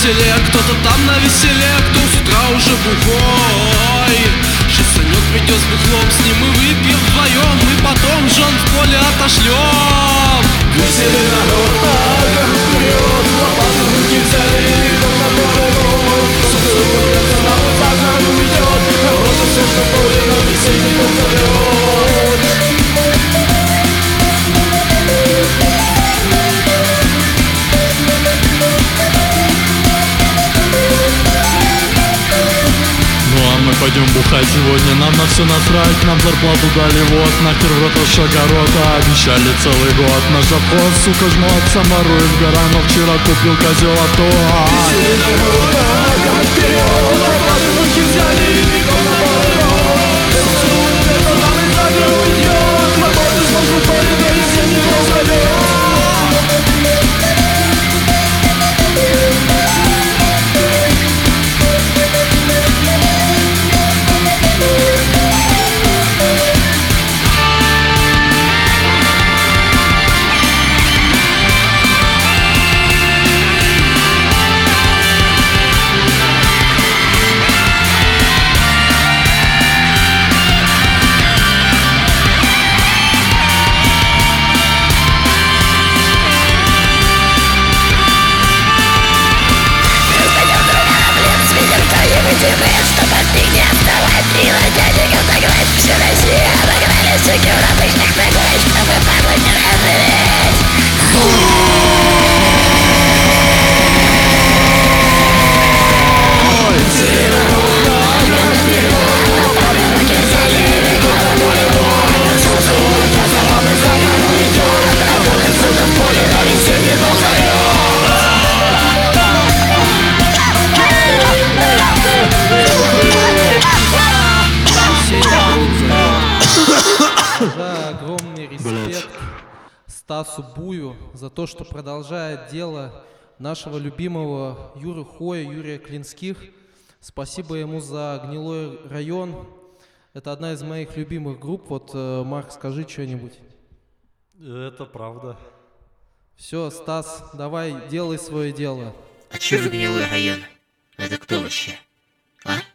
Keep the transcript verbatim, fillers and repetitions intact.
селе, кто-то там на веселе, кто с утра уже бухой. Сейчас Санек придет с бухлом, с ним мы выпьем вдвоем, и потом жен в поле отошлем. Веселый народ, а вперед, лопаты в руки взяли, кто на поле рот. Солнце уйдет, народ за гору идет, народ за все, что поле, но веселье не зовет. Мы пойдем бухать сегодня, нам на все насрать. Нам зарплату дали, вот, нахер в рот ваш огород. А обещали целый год. Наш завхоз, сука, жмот, саморует в гора, но вчера купил козел авто. Веселый народ, а вперед, лопаты в руки взяли, бегом на поворот. Солнце уйдет, нам и за гору идет, работы с ножом поле, но веселье не позовет. Чтобы ты не оставалась и на дядя заграть. Всю Россию обыграли, суки, в обычных ногой, чтобы падлы не разрыветь. Огромный респект Стасу Бую за то, что продолжает дело нашего любимого Юры Хоя, Юрия Клинских. Спасибо ему за «Гнилой район». Это одна из моих любимых групп. Вот, Марк, скажи что-нибудь. Это правда. Все, Стас, давай, делай свое дело. А чё за «Гнилой район»? Это кто вообще? А?